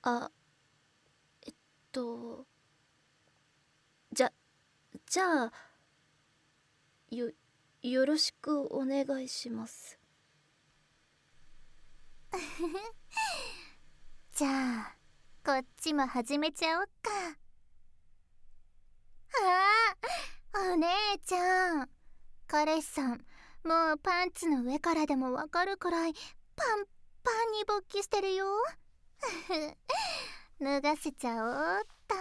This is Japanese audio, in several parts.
あ、えっと、じゃ、じゃあ、よ、よろしくお願いします。 じゃあ、こっちも始めちゃおっか。お姉ちゃん。彼氏さん、もうパンツの上からでもわかるくらいパンパンに勃起してるよ。脱がせちゃおうっと。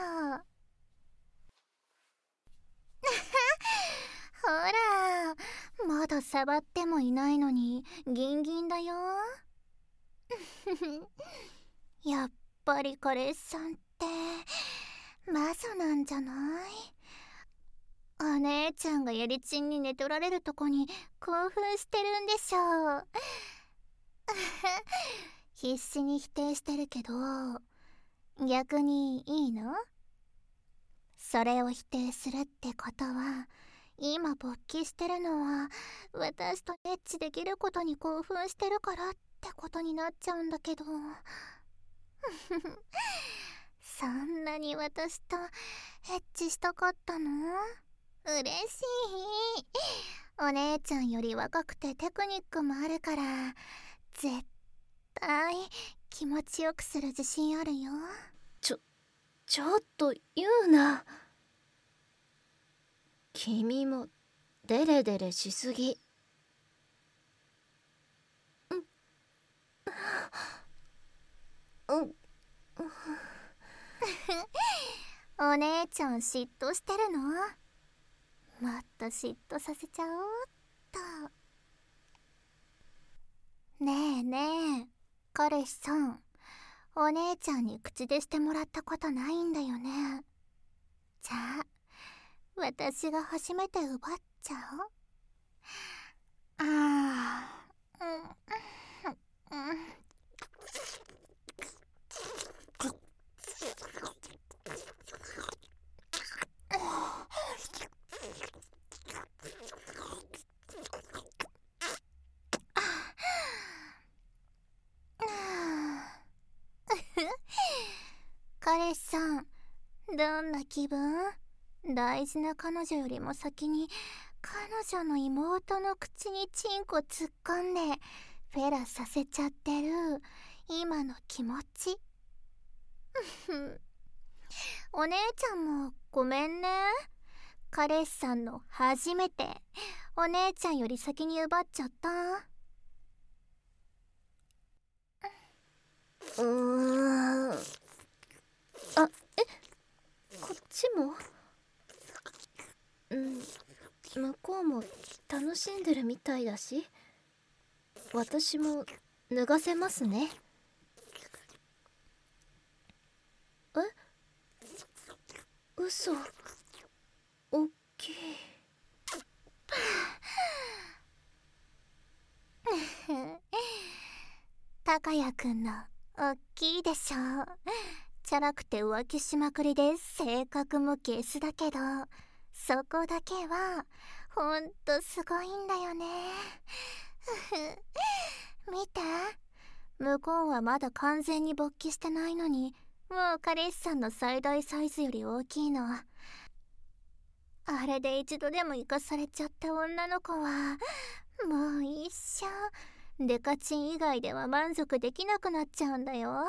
ほら、まだ触ってもいないのにギンギンだよ。やっぱり彼氏さんってマゾなんじゃない？お姉ちゃんがやりちんに寝取られるとこに興奮してるんでしょう。必死に否定してるけど、逆にいいの？それを否定するってことは、今勃起してるのは私とエッチできることに興奮してるからってことになっちゃうんだけど。そんなに私とエッチしたかったの？嬉しい。お姉ちゃんより若くてテクニックもあるから、絶対気持ちよくする自信あるよ。 ちょっと言うな。君もデレデレしすぎ。 お姉ちゃん嫉妬してるの？もっと嫉妬させちゃおうっと。ねえねえ、彼氏さん、お姉ちゃんに口でしてもらったことないんだよね。じゃあ私が初めて奪っちゃおう。あー、彼氏さん、どんな気分？大事な彼女よりも先に彼女の妹の口にチンコ突っ込んでフェラさせちゃってる今の気持ち。お姉ちゃんもごめんね。彼氏さんの初めてお姉ちゃんより先に奪っちゃった。 あ、こっちも？向こうも楽しんでるみたいだし、私も脱がせますね。え？嘘。おっきい。 高谷くんのおっきいでしょ。チャラくて浮気しまくりで性格もゲスだけど、そこだけはほんとすごいんだよね。見て、向こうはまだ完全に勃起してないのに、もう彼氏さんの最大サイズより大きいの。あれで一度でも生かされちゃった女の子はもう一生デカチン以外では満足できなくなっちゃうんだよ。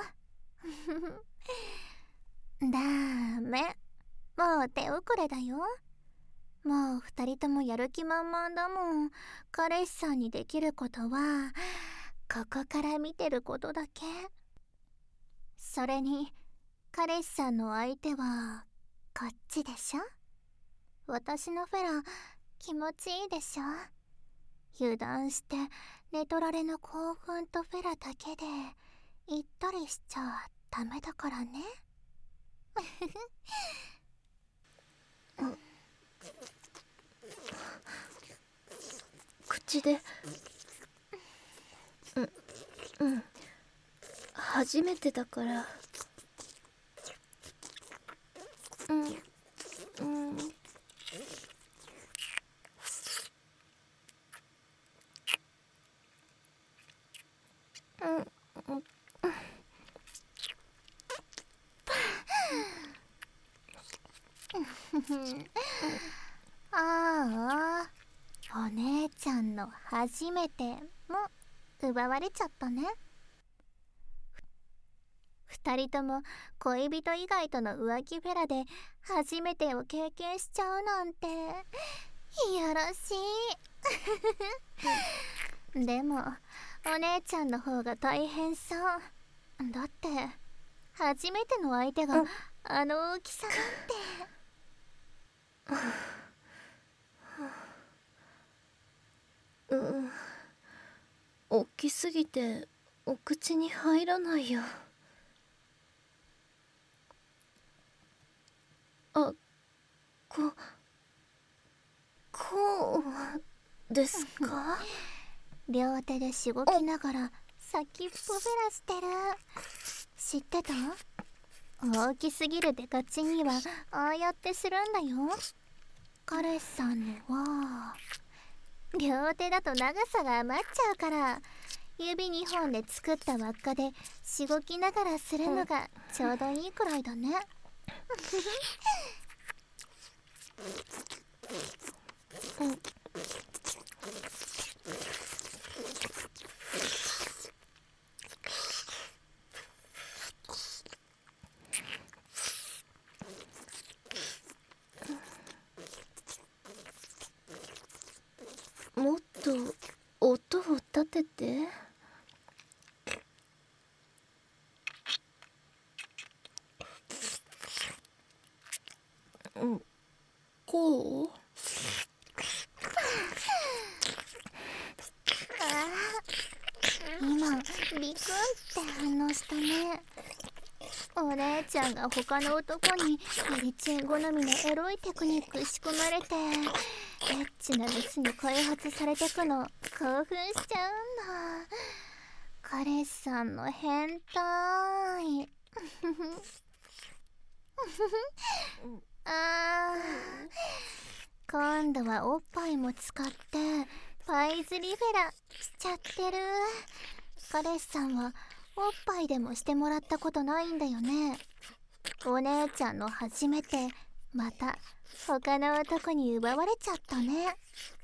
ダメ、もう手遅れだよ。もう二人ともやる気満々だもん。彼氏さんにできることはここから見てることだけ。それに彼氏さんの相手はこっちでしょ。私のフェラ気持ちいいでしょ。油断して寝取られの興奮とフェラだけで行ったりしちゃダメだからね。 口で。初めてだから。 ああ、お姉ちゃんの初めても奪われちゃったね。二人とも恋人以外との浮気フェラで初めてを経験しちゃうなんて、いやらしい。でもお姉ちゃんの方が大変そう。だって初めての相手があの大きさなんて。大きすぎてお口に入らないよ。あ、こうですか？ 両手でしごきながら先っぽフェラしてる。知ってた？大きすぎるデカチンにはああやってするんだよ。彼氏さんのは両手だと長さが余っちゃうから、指2本で作った輪っかでしごきながらするのがちょうどいいくらいだね。 もっと音を立てて。こう？ 今ビクンって反応したね。お姉ちゃんが他の男にエリチン好みのエロいテクニック仕込まれて、エッチな熱に開発されてくの興奮しちゃうんだ。彼氏さんの変態。あー、今度はおっぱいも使ってパイズリフェラしちゃってる。彼氏さんはおっぱいでもしてもらったことないんだよね。お姉ちゃんの初めてまた他の男に奪われちゃったね。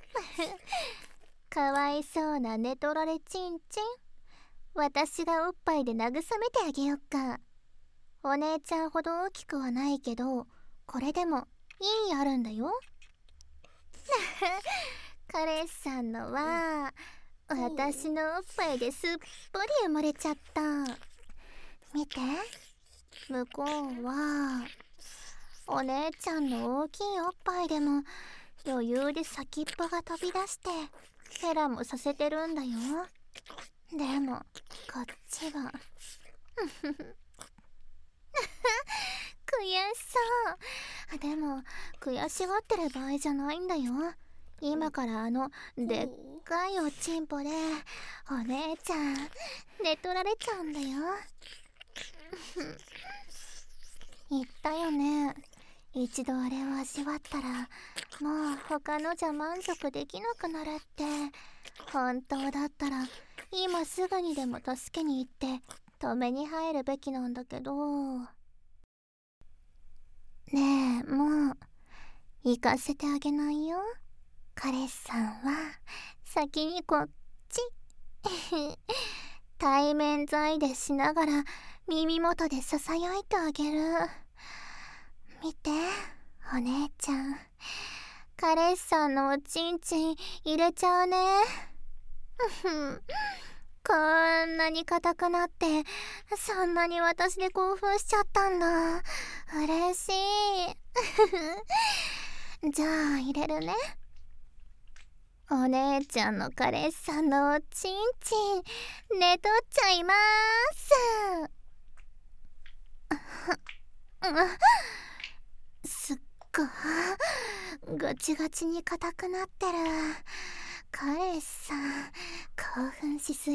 かわいそうな寝取られチンチン。私がおっぱいで慰めてあげよっか。お姉ちゃんほど大きくはないけど、これでも意味あるんだよ。彼氏さんのは私のおっぱいですっぽり生まれちゃった。見て、向こうはお姉ちゃんの大きいおっぱいでも余裕で先っぽが飛び出してヘラもさせてるんだよ。でもこっちは悔しそう。でも悔しがってる場合じゃないんだよ。今からでっかいおちんぽでお姉ちゃん寝取られちゃうんだよ。言ったよね、一度あれを味わったらもう他のじゃ満足できなくなるって。本当だったら今すぐにでも助けに行って止めに入るべきなんだけど。ねえ、もう行かせてあげないよ。彼氏さんは先にこっち。対面在でしながら耳元でささやいてあげる。見て、お姉ちゃん、彼氏さんのおちんちん入れちゃうね。こんなに硬くなってそんなに私で興奮しちゃったんだ。嬉しい。じゃあ入れるね。お姉ちゃんの彼氏さんのおちんちん寝取っちゃいます。すっごガチガチに硬くなってる。彼氏さん興奮しすぎ。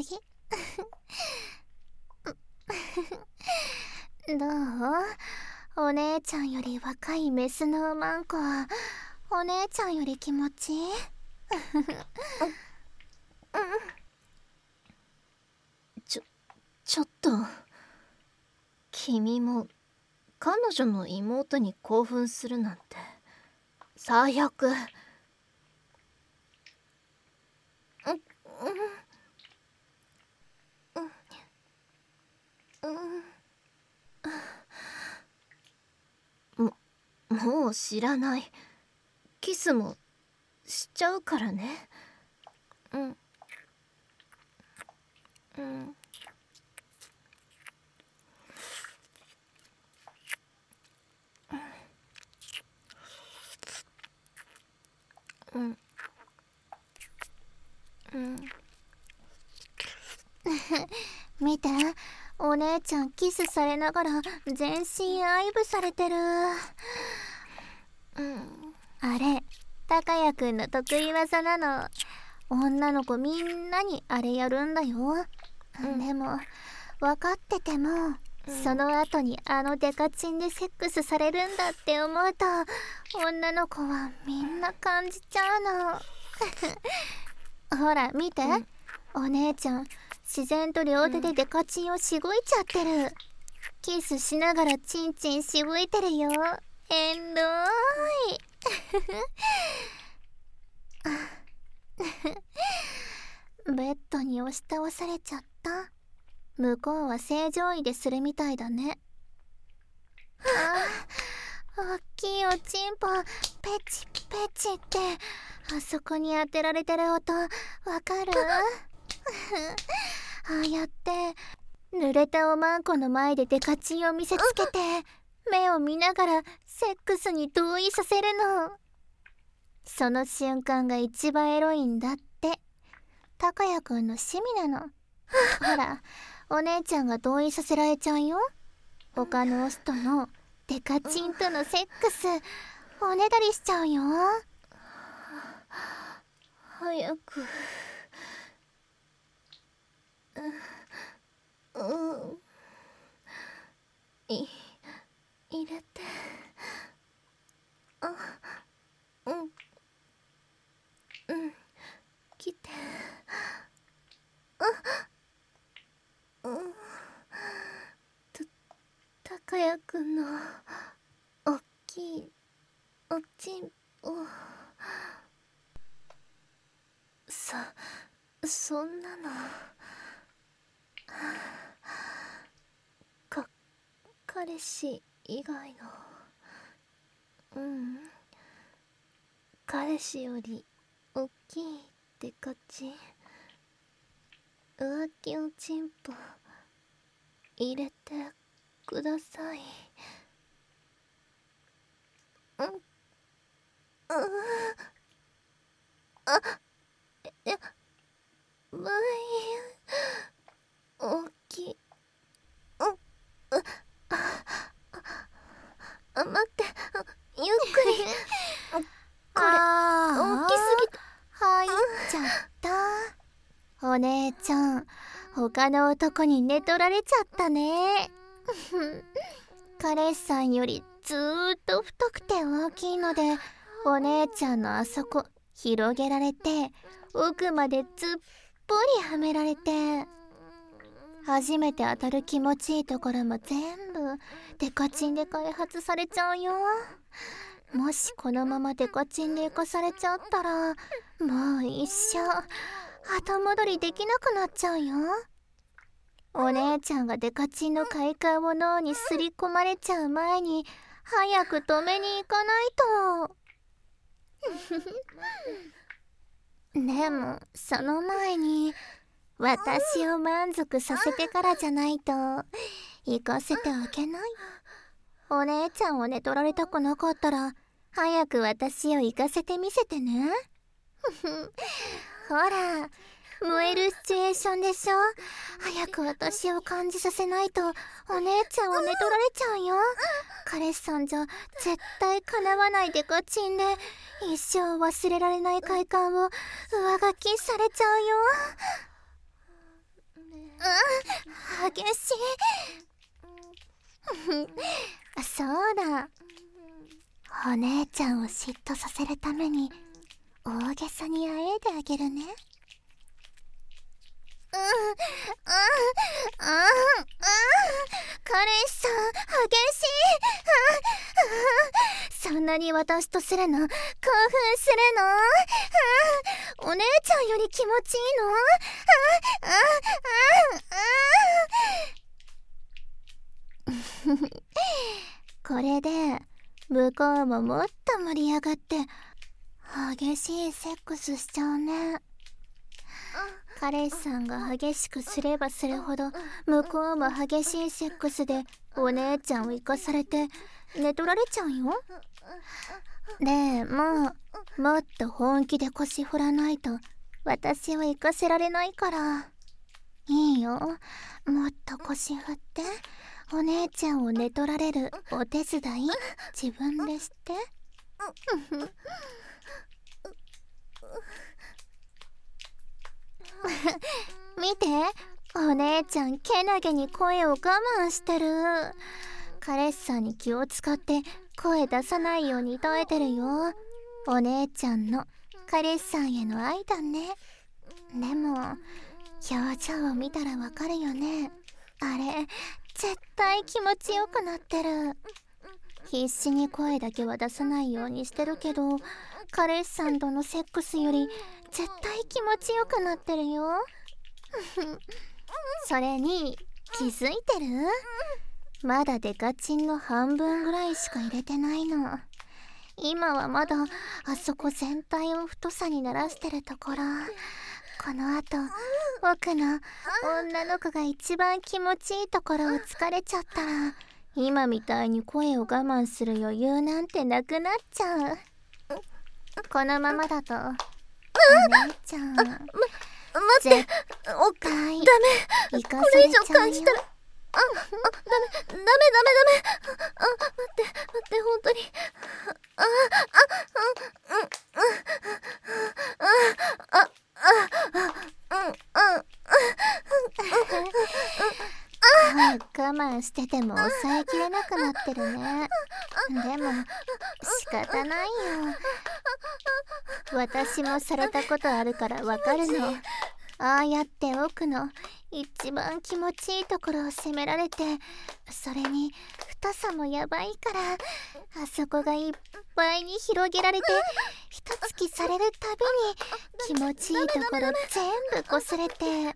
どう？お姉ちゃんより若いメスのマンコはお姉ちゃんより気持ちいい？ ちょっと、君も彼女の妹に興奮するなんて最悪。もう知らない。キスもしちゃうからね。 見て、お姉ちゃんキスされながら全身愛撫されてる。あれ、高谷くんの得意技なの。女の子みんなにあれやるんだよ。でも分かってても、その後にあのデカチンでセックスされるんだって思うと、女の子はみんな感じちゃうの。ほら見て、お姉ちゃん自然と両手でデカチンをしごいちゃってる。キスしながらチンチンしごいてるよ。えんどい。ベッドに押し倒されちゃった。向こうは正常位でするみたいだね。おっきいおちんぽペチペチって、あそこに当てられてる音わかる？ああやって濡れたおまんこの前でデカチンを見せつけて、目を見ながらセックスに同意させるの。その瞬間が一番エロいんだって。高谷くんの趣味なの。ほら、お姉ちゃんが同意させられちゃうよ。他のオスとのデカチンとのセックスおねだりしちゃうよ。 早く。入れて。来て。高谷くんのおっきいおちんぽ。そんなの彼氏以外の。彼氏よりおっきいデカチン、浮気おちんぽ入れてください。大きい。待って、ゆっくり。これ大きすぎて入っちゃった。お姉ちゃん、他の男に寝取られちゃったね。彼氏さんよりずーっと太くて大きいので、お姉ちゃんのあそこ広げられて、奥までずっぽりはめられて、初めて当たる気持ちいいところも全部デカチンで開発されちゃうよ。もしこのままデカチンで生かされちゃったら、もう一生後戻りできなくなっちゃうよ。お姉ちゃんがデカチンの快感を脳にすり込まれちゃう前に早く止めに行かないと。でもその前に私を満足させてからじゃないと行かせてあげない。お姉ちゃんを寝取られたくなかったら早く私を行かせてみせてね。ほら、燃えるシチュエーションでしょ。早く私を感じさせないとお姉ちゃんを寝取られちゃうよ。彼氏さんじゃ絶対叶わないデカチンで一生忘れられない快感を上書きされちゃうよ。激しい。そうだ、お姉ちゃんを嫉妬させるために大げさにあえいであげるね。彼氏さん激しい。そんななに私とするの？興奮するの？お姉ちゃんより気持ちいいの？これで向こうももっと盛り上がって激しいセックスしちゃうね。彼氏さんが激しくすればするほど向こうも激しいセックスでお姉ちゃんを生かされて寝取られちゃうよ。でももっと本気で腰振らないと私は生かせられないから。いいよ、もっと腰振ってお姉ちゃんを寝取られるお手伝い自分でして見て、お姉ちゃんけなげに声を我慢してる。彼氏さんに気を使って声出さないように耐えてるよ。お姉ちゃんの彼氏さんへの愛だね。でも表情を見たらわかるよね。あれ絶対気持ちよくなってる。必死に声だけは出さないようにしてるけど、彼氏さんとのセックスより絶対気持ちよくなってるよそれに気づいてる？まだデカチンの半分ぐらいしか入れてないの。今はまだあそこ全体を太さにならしてるところ。この後奥の女の子が一番気持ちいいところを疲れちゃったら、今みたいに声を我慢する余裕なんてなくなっちゃう。このままだとお姉ちゃん待って、ダメ、これ以上感じたらダメ、待って本当に我慢してても抑えきれなくなってるね。でも仕方ないよ。私もされたことあるからわかるの。ああやって奥の一番気持ちいいところを責められて、それに太さもやばいから、あそこがいっぱいに広げられて一突きされるたびに気持ちいいところ全部擦れて、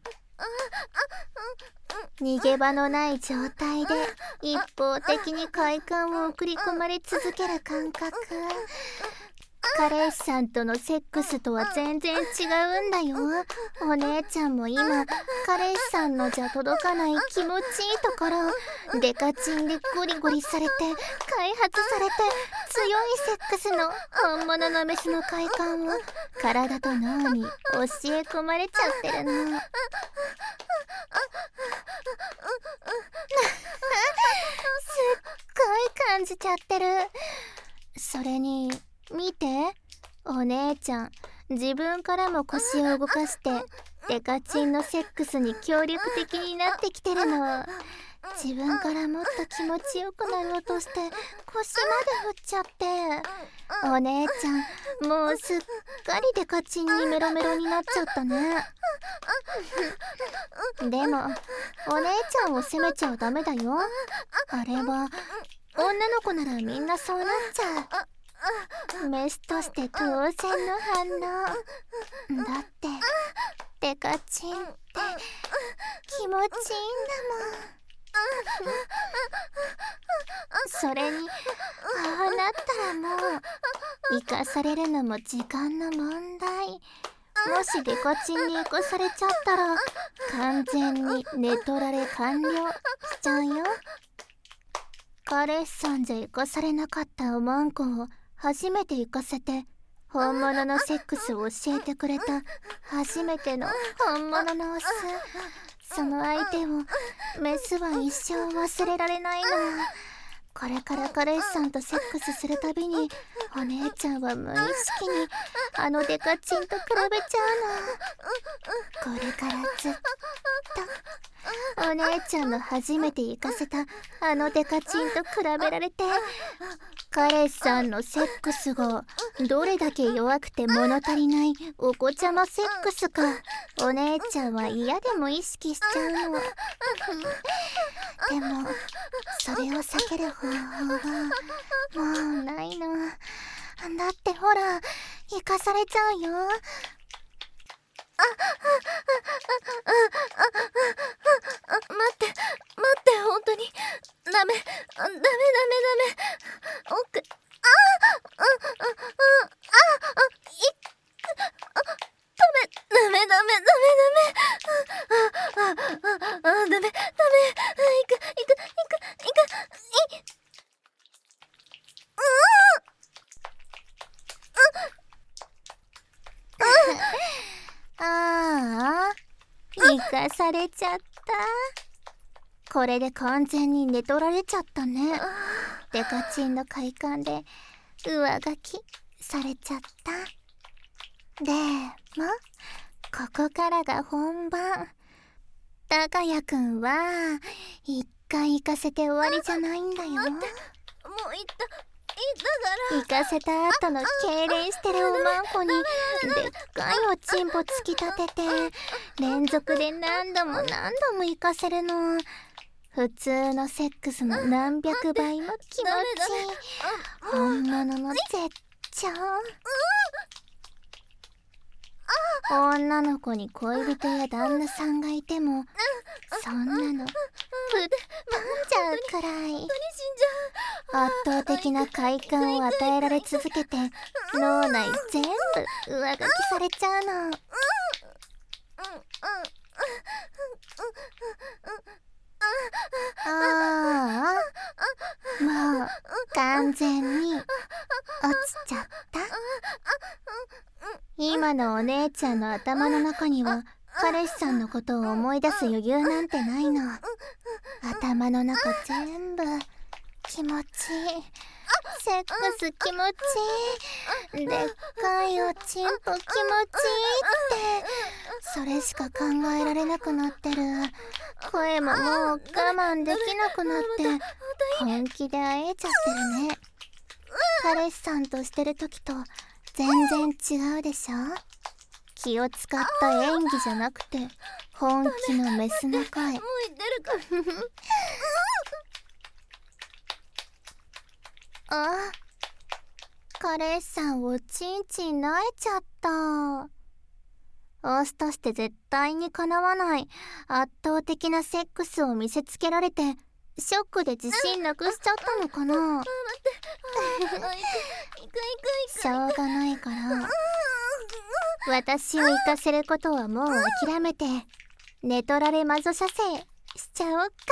逃げ場のない状態で一方的に快感を送り込まれ続ける感覚。彼氏さんとのセックスとは全然違うんだよ。お姉ちゃんも今彼氏さんのじゃ届かない気持ちいいところをデカチンでゴリゴリされて開発されて、強いセックスの本物のメスの快感を体と脳に教え込まれちゃってるのすっごい感じちゃってる。それに見て、お姉ちゃん自分からも腰を動かしてデカチンのセックスに協力的になってきてるの。自分からもっと気持ちよくなろうとして腰まで振っちゃって、お姉ちゃんもうすっかりデカチンにメロメロになっちゃったねでもお姉ちゃんを責めちゃダメだよ。あれは女の子ならみんなそうなっちゃう。メスとして当然の反応だって、デカチンって気持ちいいんだもんそれにああなったらもう生かされるのも時間の問題。もしデカチンに生かされちゃったら完全に寝取られ完了しちゃうよ。彼氏さんじゃ生かされなかったおまんこを初めて生かせて本物のセックスを教えてくれた初めての本物のオス。その相手をメスは一生忘れられないの。これから彼氏さんとセックスするたびにお姉ちゃんは無意識にあのデカチンと比べちゃうの。これからずっとお姉ちゃんの初めて行かせたあのデカチンと比べられて、彼氏さんのセックスがどれだけ弱くて物足りないお子ちゃまセックスかお姉ちゃんは嫌でも意識しちゃうのでもそれを避ける方法はもうないの。だってほら、生かされちゃうよ。 待って、本当に。ダメ、奥。ダメ。行く。 ああ、生かされちゃった。これで完全に寝取られちゃったね。デカチンの快感で上書きされちゃった。でもここからが本番。高谷くんは一回行かせて終わりじゃないんだよ。 もう行った行かせた後の痙攣してるおまんこにでっかいおちんぽ突き立てて連続で何度も行かせるの。普通のセックスの何百倍も気持ちいい本物の絶頂。女の子に恋人や旦那さんがいてもそんなの吹っ飛んじゃうくらい圧倒的な快感を与えられ続けて脳内全部上書きされちゃうの。ああ、もう完全に落ちちゃった。今のお姉ちゃんの頭の中には彼氏さんのことを思い出す余裕なんてないの。頭の中全部気持ちいい、セックス気持ちいい、でっかいおちんぽ気持ちいいってそれしか考えられなくなってる。声ももう我慢できなくなって本気で会えちゃってるね。彼氏さんとしてる時と全然違うでしょ。気を使った演技じゃなくて本気のメスの声。 もう言ってるからあ、彼氏さんおちんちん泣いちゃった。オスとして絶対にかなわない圧倒的なセックスを見せつけられてショックで自信なくしちゃったのかな。しょうがないから私を行かせることはもう諦めて寝取られマゾ射精しちゃおっか。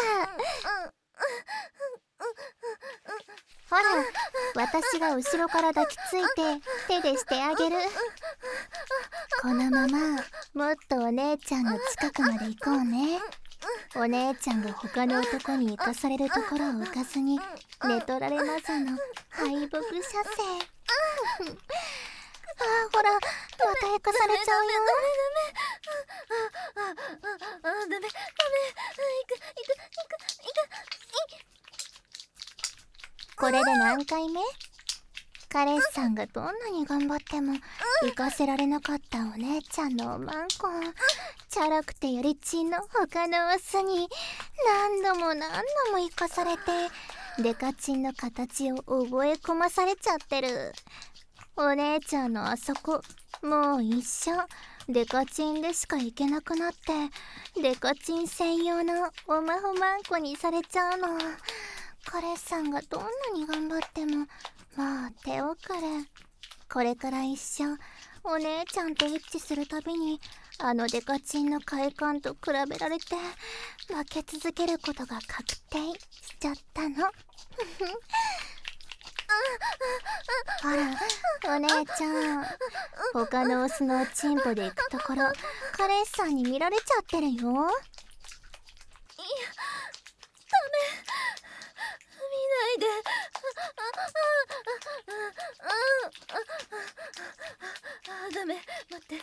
ほら、私が後ろから抱きついて手でしてあげる。このままもっとお姉ちゃんの近くまで行こうね。お姉ちゃんが他の男に行かされるところを浮かずに寝取られマゾの敗北射精。ほら、また行かされちゃうよ。 ダメ。行く。 これで何回目？彼氏さんがどんなに頑張っても行かせられなかったお姉ちゃんのおまんこ。チャラくてやりちんの他のオスに何度も行かされてデカチンの形を覚え込まされちゃってる。お姉ちゃんのあそこもう一緒デカチンでしか行けなくなってデカチン専用のおまほまんこにされちゃうの。彼氏さんがどんなに頑張ってももう手遅れ。これから一生お姉ちゃんとエッチするたびにあのデカチンの快感と比べられて負け続けることが確定しちゃったの。ほら、お姉ちゃん、他のオスのおちんぽで行くところ彼氏さんに見られちゃってるよ。 見ないで。ダメ、待って、もう行か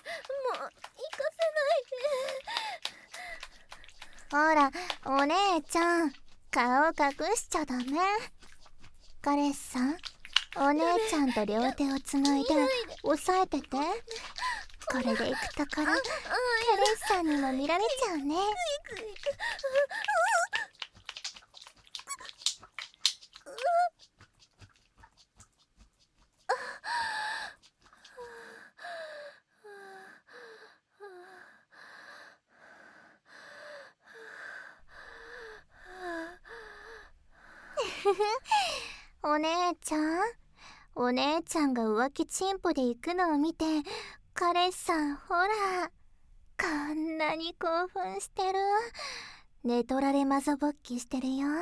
ほら、お姉ちゃん、顔隠しちゃダメ。彼氏さん、お姉ちゃんと両手をつないで押さえてて。これで行くところ彼氏さんにも見られちゃうね。 お姉ちゃん、お姉ちゃんが浮気チンポで行くのを見て、彼氏さんほら、こんなに興奮してる。寝取られマゾ勃起してるよ。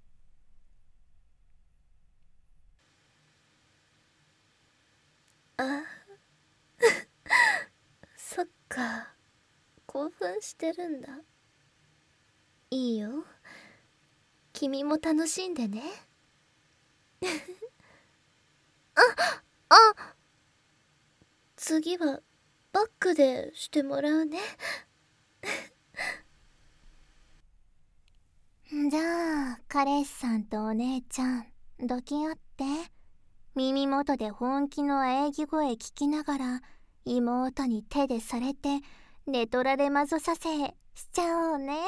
あそっか、興奮してるんだ。いいよ、君も楽しんでね。次はバックでしてもらうね。 じゃあ彼氏さんとお姉ちゃんどき合って、耳元で本気の喘ぎ声聞きながら妹に手でされて寝取られマゾさせしちゃおうね。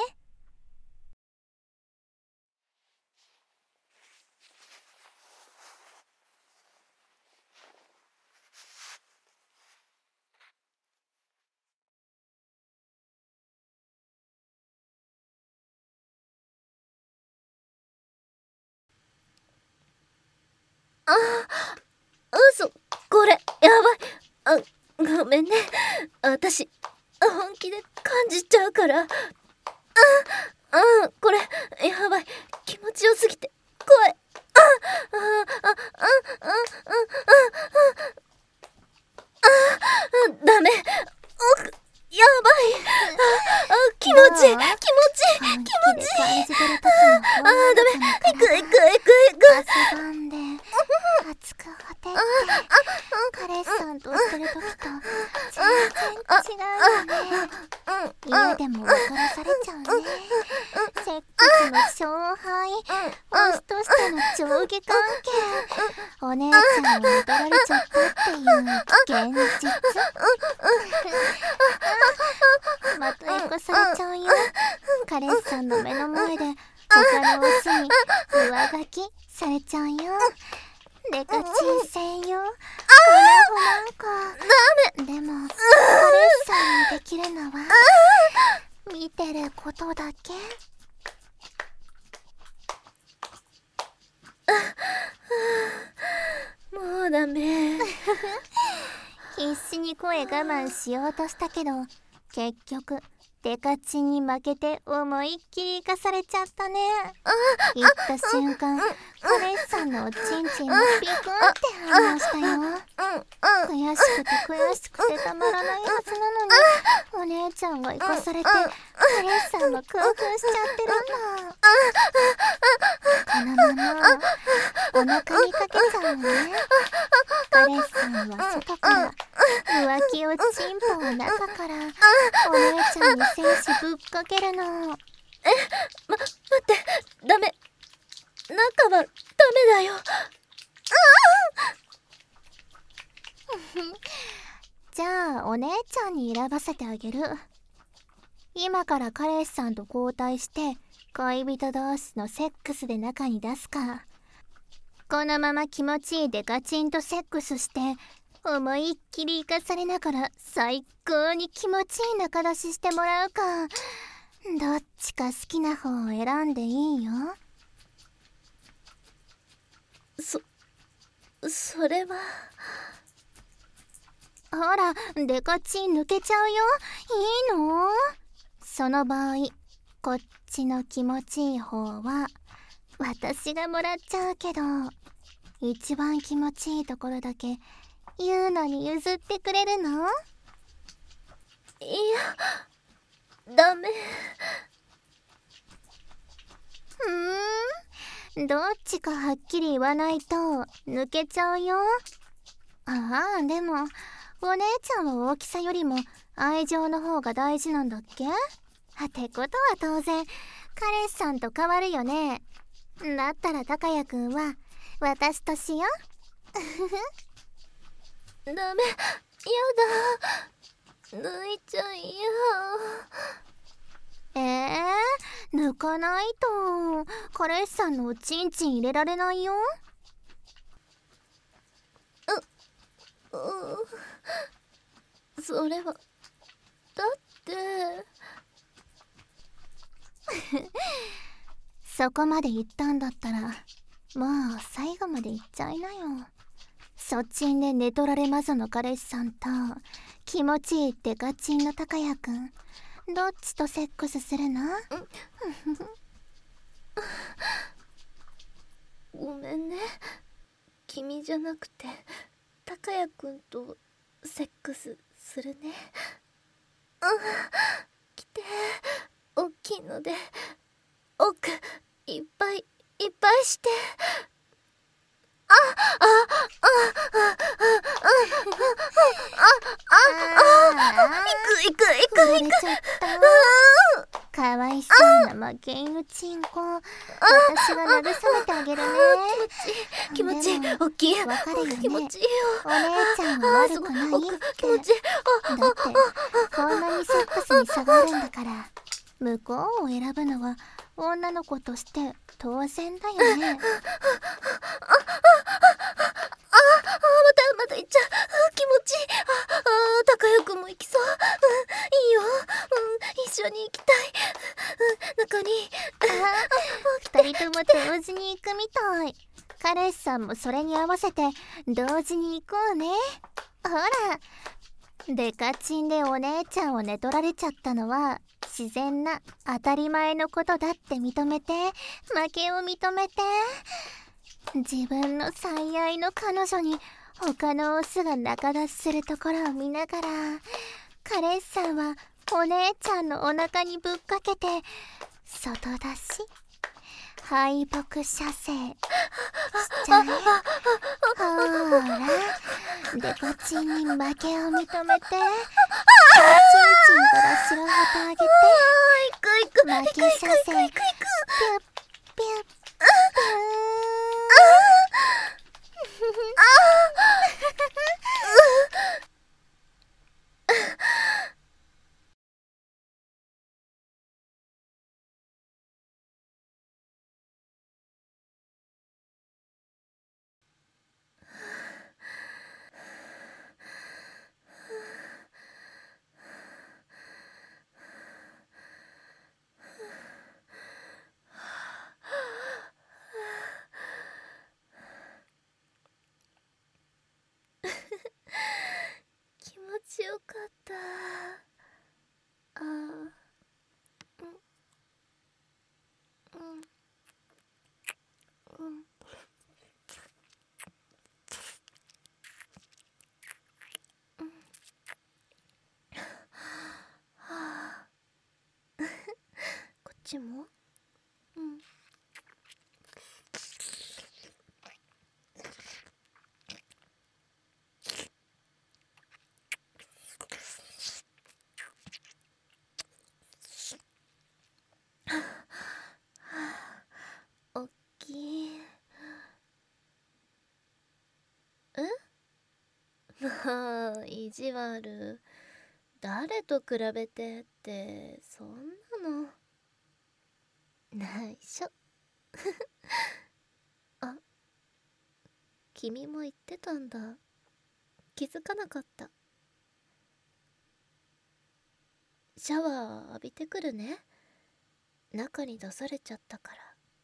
嘘、これやばい。ごめんね、私本気で感じちゃうから。これやばい、気持ちよすぎて怖い。ダメ、やばい。気持ちいい、気持ちいい、気持ちいい。ダメ、行く行く行く行く。 汗ばんで熱くほてって彼氏さんとしてる時と全然違うよね。家でも分からされちゃうね。セックスの勝敗、推しとしての上下関係、お姉ちゃんに取られちゃったっていう現実。またエコされちゃうよ。彼氏さんの目の前で他のオスに上書きされちゃうよ。デカチン専用ほらほらんこ。でも彼氏さんにできるのは見てることだけ。 もうダメ。 必死に声我慢しようとしたけど、結局デカチンに負けて思いっきり生かされちゃったね。行った瞬間、彼氏さんのおちんちんもピクンって反応したよ。悔しくて悔しくてたまらないはずなのに、お姉ちゃんが生かされて彼氏さんが興奮しちゃってるんだ。このままお腹にかけちゃうね。彼氏さんは外から浮気をチンポを中からお姉ちゃんに精子ぶっかけるの。 待って、ダメ、中はダメだよ。 じゃあお姉ちゃんに選ばせてあげる。今から彼氏さんと交代して恋人同士のセックスで中に出すか、このまま気持ちいいでガチンとセックスして思いっきり生かされながら最高に気持ちいい中出ししてもらうか、どっちか好きな方を選んでいいよ。 それは。 ほらデカチン抜けちゃうよ。いいの？その場合こっちの気持ちいい方は私がもらっちゃうけど、一番気持ちいいところだけユーナに譲ってくれるの？ いや、ダメ。 どっちかはっきり言わないと抜けちゃうよ。ああ、でもお姉ちゃんは大きさよりも愛情の方が大事なんだっけ？ってことは当然彼氏さんと変わるよね。だったら高谷くんは私としよダメ、やだ、抜いちゃいや。 抜かないと彼氏さんのおちんちん入れられないよ。 それはだってそこまで言ったんだったらもう最後まで言っちゃいなよ。そっちんで寝取られ魔女の彼氏さんと気持ちいいデカチンの高谷くん、どっちとセックスするの？ ごめんね。君じゃなくて高谷くんとセックスするね。来て、大きいので奥いっぱいいっぱいして。行く触れちゃった。かわいそうな負け犬チンコ、私が慰めてあげるね。 気持ちいい。 でも大きい。 わかるよね、 気持ちいいよ。 お姉ちゃんは悪くないって。 気持ちいい。 だってこんなにセックスに差があるんだから、向こうを選ぶのは女の子として当然だよね。 また行っちゃう。気持ちいい。高谷くんも行きそう。いいよ。一緒に行きたい。中に。 二人とも同時に行くみたい。彼氏さんもそれに合わせて同時に行こうね。ほら、デカチンでお姉ちゃんを寝取られちゃったのは自然な当たり前のことだって認めて、負けを認めて。自分の最愛の彼女に他のオスが仲出しするところを見ながら、彼氏さんはお姉ちゃんのお腹にぶっかけて外出し敗北射精しちゃえ。ほら、デコチンに負けを認めて、チンチンから白旗あげて、負け射精ピュッピュッピュッ。 気持ちよかった。こっちも。おっきい。まあ意地悪。誰と比べてってそんなの内緒。君も言ってたんだ。気づかなかった。シャワー浴びてくるね。中に出されちゃったから。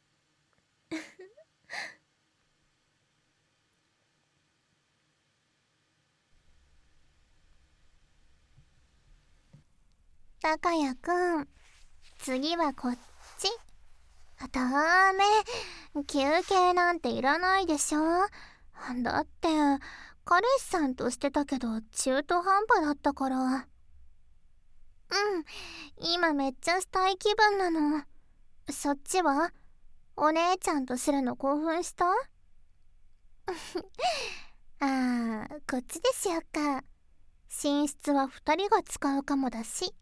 高谷くん、次はこっち。ダメ、休憩なんていらないでしょ。だって彼氏さんとしてたけど中途半端だったから。今めっちゃしたい気分なの。そっちはお姉ちゃんとするの興奮した？こっちでしよっか。寝室は2人が使うかもだし。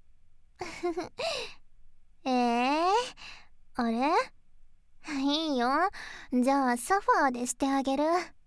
あれ？いいよ。じゃあソファーでしてあげる。